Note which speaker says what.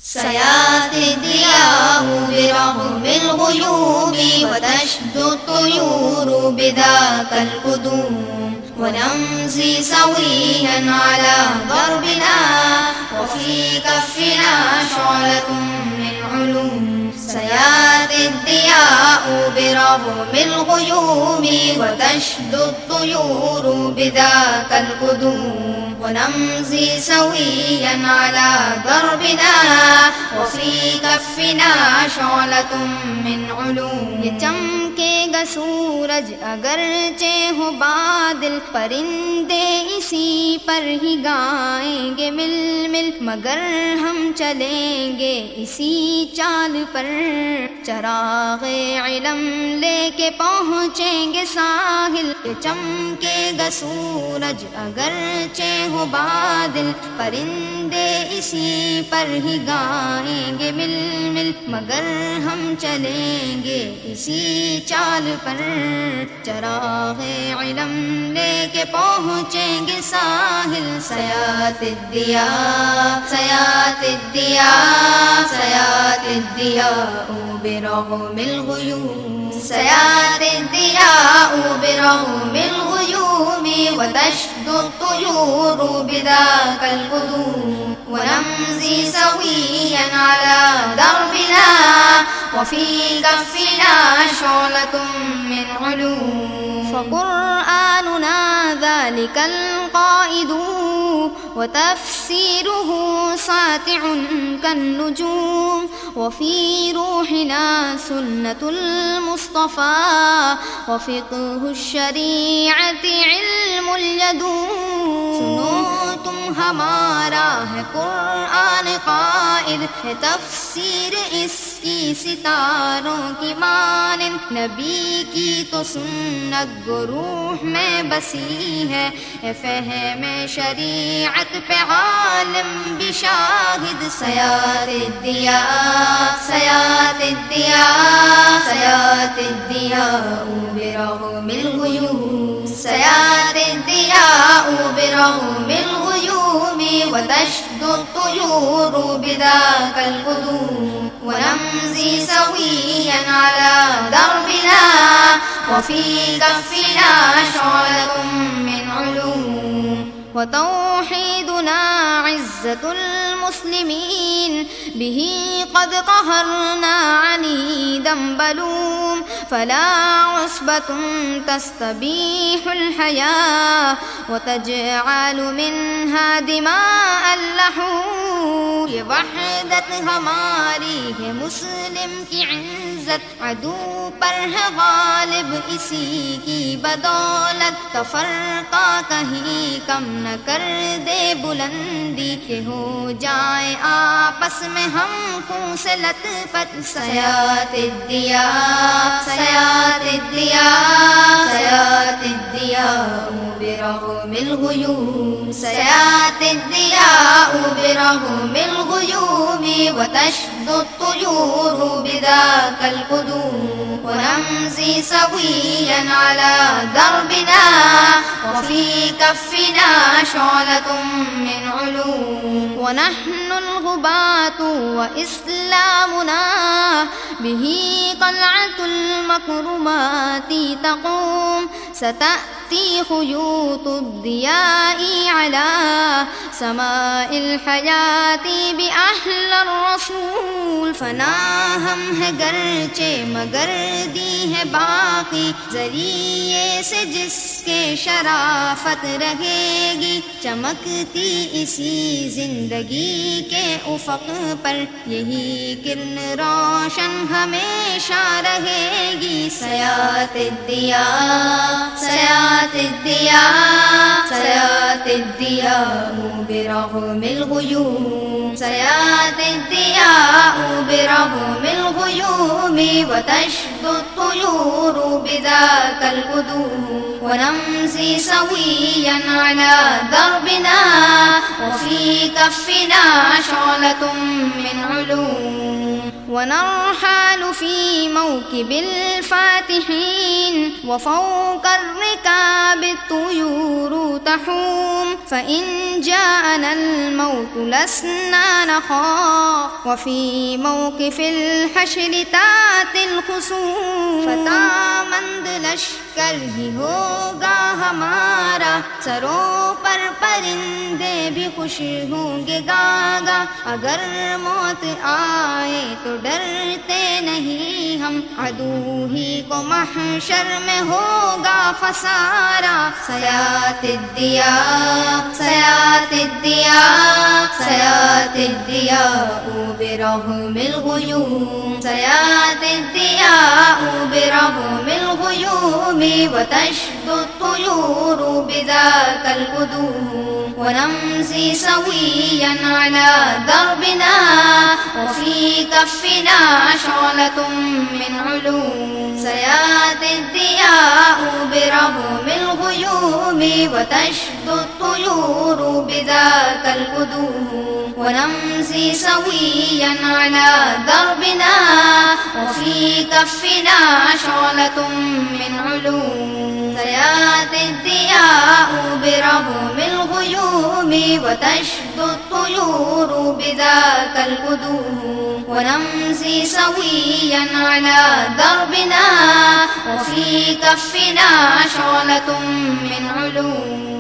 Speaker 1: سيأتي الضياء برغم الغيوم وتشدو الطيور بذاك القدوم، ونمضي سويا على ضربنا وفي كفنا شعلة من علوم. سيأتي الضياء برغم الغيوم وتشدو الطيور بذاك القدوم، ونمضي سويا على دربنا وفي كفنا شعلة من علوم. ये चमकेगा सूरज अगरचे हो बादल, परिंदे इसी पर ही गाएंगे मिल मिल, मगर हम चलेंगे इसी चाल पर। चराग़े इल्म लेके पहुँचेंगे साहिल, ये चमकेगा सूरज अगरचे हो बादल, परिंदे इसी पर ही गाएंगे मिल मिल, मगर हम चलेंगे इसी चाल पर। चराग़े इल्म लेके पहुँचेंगे साहिल। सयाति दिया सयाति दिया सयाति दिया बिरग़मिल ग़ुयूम, सयाति दिया बिरग़मिल ग़ुयूम वतशदु الطيور بذاك القدوم، ونمضي سويا على دربنا وفي كفنا شعلة من علوم. فقرآننا ذلك القائد وتفسيره ساطع كالنجوم، وفي روحنا سنة المصطفى وفقه الشريعة علم اليدوم. सुनो तुम हमारा है कुरान कायद, है तफसीर इसकी सितारों की मानिंद, नबी की तो सुन्नत गुरूह में बसी है, फहम शरीअत पे आलिम भी शाहिद। सयाति दिया सयाति दिया सयाति दिया बिरग़मिल ग़ुयूम, सयाति दिया बिरग़मिल ग़ुयूम वतशदु الطيور بذاك القدوم، ونمضي سويا على دربنا وفي كفنا شعلة من علوم. وتوحيدنا عزة المسلمين، به قد قهرنا عنيدا بلوم، فلا عصبة تستبيح الحياة وتجعل منها دماء اللحوم. ये वहदत हमारी है मुस्लिम की इज्जत, अदू पर है गालिब इसी की बदौलत, तफरका कहीं कम न कर दे बुलंदी, के हो जाए आपस में हम खून से लतपत। सयाति दिया सयाति दिया सयाति दिया बिरग़मिल ग़ुयूम, सयाति दिया बिरग़मिल ग़ुयूम वतशदु الطيور بذاك القدوم، ونمضي سويا على دربنا وفي كفنا شعلة من علوم. ونحن الغباة وإسلامنا به قلعة المكرمات تقوم، ستأتي خيوط الضياء على سماء الحياة بأحلى الرسول. फना हम है गरचे मगर दी है बाकी, ज़रिए से जिसके शराफत रहेगी, चमकती इसी जिंदगी के उफ़क़ पर, यही किरण रोशन हमेशा रहेगी। सयाति दिया सयाति दिया सयाति दिया बिरग़मिल ग़ुयूम, सयाति दिया बिरग़मिल ग़ुयूम वतशदु الطيور بذاك القدوم، ونمضي سويا على دربنا وفي كفنا شعلة من علوم. ونرحال في موكب الفاتحين وفوق الركاب الطيور تحوم فإن جاءنا الموت لسنا نخاف وفي موقف الحشر تأتي الخصوم فتامند लश्कर ही होगा हमारा सरों पर परिंदे भी खुश होंगे गागा अगर मौत आए तो डरते नहीं हम अदू ही को महशर में होगा खसारा सयातिद्दिया सयातिद्दिया सयातिद्दिया बिरहमिल गुयूम सयातिद्दिया बिरहमिल गुयूम वतशदु الطيور بذاك القدوم ونمضي سويا على دربنا وفي كفنا شعلة من علوم سيأتي الضياء برغم الغيوم وتشدو الطيور بذاك القدوم ونمضي سويا على دربنا وفي كفنا شعلة من علوم سيأتي الضياء برغم الغيوم وتشدو الطيور بذاك القدوم ونمضي سويا على دربنا وفي كفنا شعلة من علوم